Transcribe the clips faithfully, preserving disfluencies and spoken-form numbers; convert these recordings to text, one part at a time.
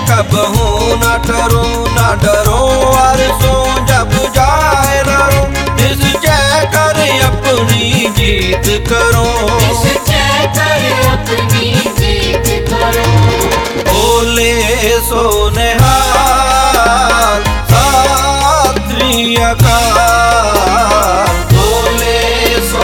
कबहू न डरो न डरो अरसो जब जाए लड़ो निश्चय कर अपनी जीत करो निश्चय कर अपनी जीत करो। बोले सो निहाल सात्री अकाल बोले सो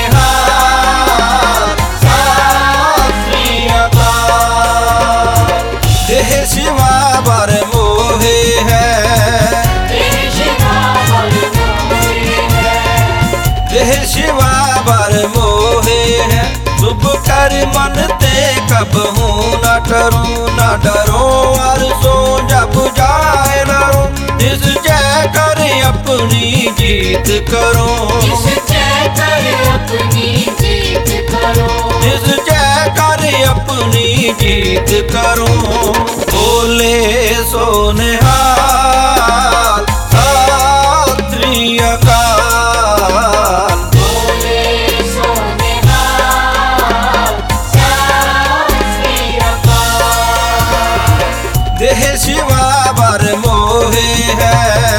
निहाल सात्री अकाल देह शिवा बर मोहे है देह शिवा बर मोहे है देह शिवा बर मोहे है शुभ कर मन ते कबहू न डरो न डरो अरसो जब जाए लड़ो निश्चय कर अपनी जीत करो निश्चय कर अपनी जीत करो निश्चय कर अपनी जीत करो। बोले सो निहाल सात्री अकाल बोले सो निहाल सात्री अकाल देह शिवा बर मोहे है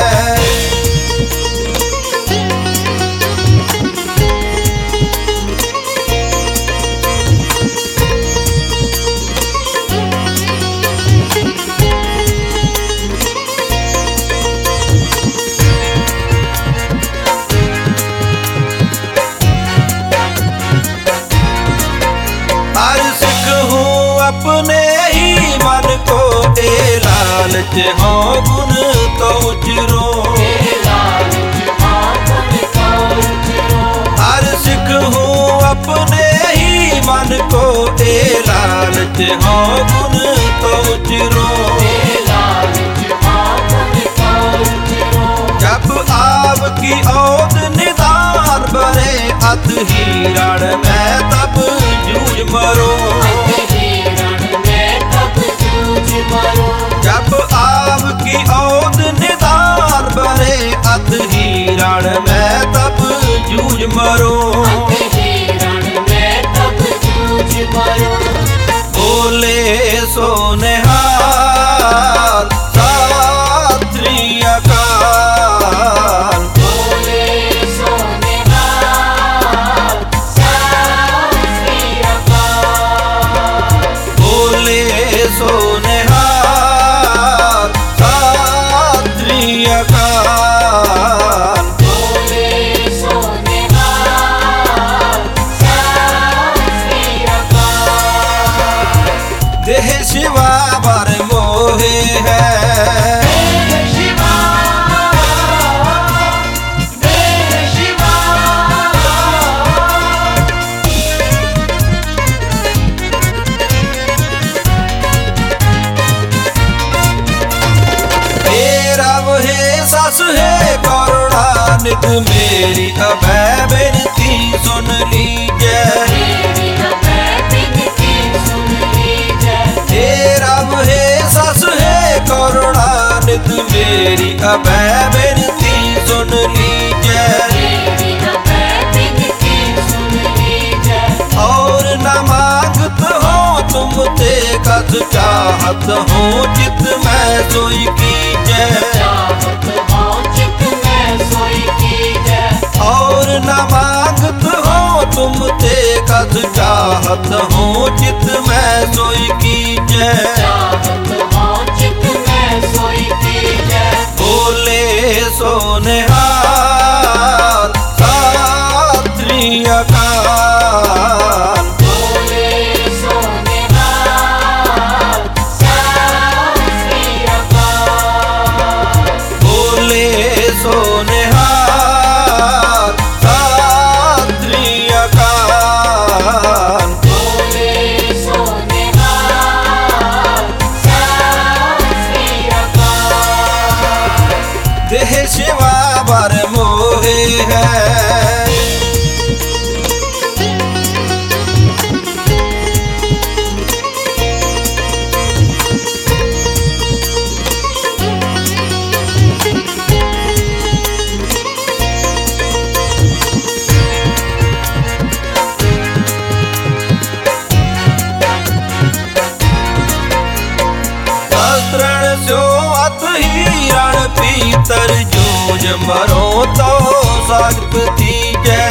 हर सिख हूँ अपने ही मन को ए लालच हो गुण तो उचरो हर सिख हूँ अपने ही मन को ए लालच हो गुण तो उचरो जब आव की औद निदान बने अत ही रण में तब जूझ मरो जब आव की औद निदान बने अत ही रण में तब जूझ मरो बोले सो निहाल सात्री अकाल बोले सो निहाल सात्री अकाल देह शिवा बर मोहे है सस है करुणानिध मेरी अभय विनती सुन लीजिए हे राम हे सस है करुणानिध मेरी अभय विनती सुन लीजिए और न मांगत हो तुम ते कद चाहत हो चित मैं सोई कीजिए और न मांगत हो तुम ते कद चाहत हो चित मैं सोई कीजिए बोले सो निहाल सात्री अकाल बोले सो निहाल सात्री अकाल देह शिवा बर मोहे है भीतर जूझ मरो तो साथ तीजै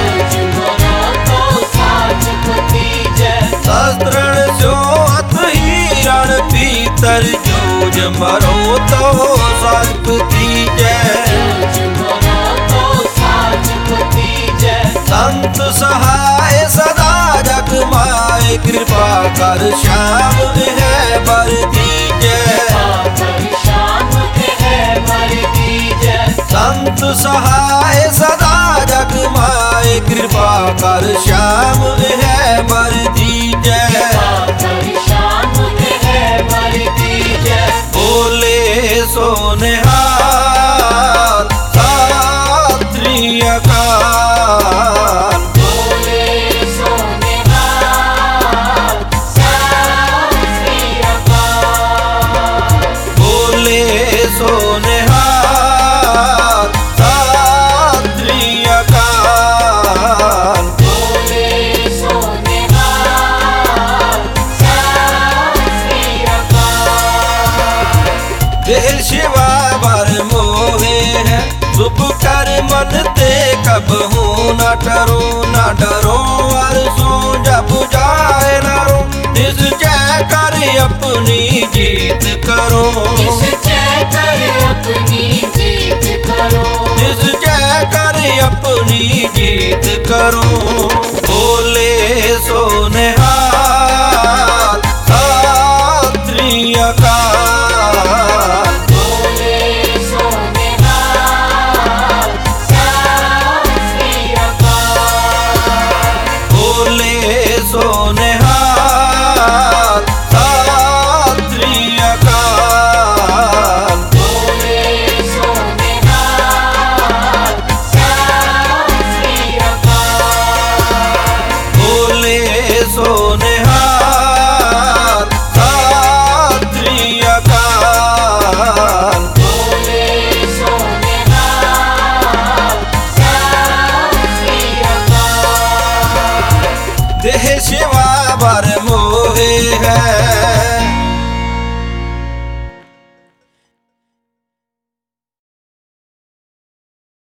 शस्त्रण स्यो हथ हीरण भीतर जूझ मरो तो साथ तीजै संत सहाय सदा जग माए कृपा कर श्याम है बर दीजै संत सहाय सदा जग माए कृपा कर श्याम है बर दीजै बोले सोनिहाल सात्री अकाल बोले सोनिहाल सात्री अकाल देह शिवा बर मोहे है शुभ कर मन ते कब हूँ न डरो न डरो और सो जब जाए न रो निश्चय कर अपनी जीत करो निश्चय कर अपनी जीत करो निश्चय कर अपनी जीत करो बोले सोनिहाल सात्री अकाल बोले सोनिहाल सात्री अकाल बोले सोनिहाल सात्री अकाल देह शिवा बर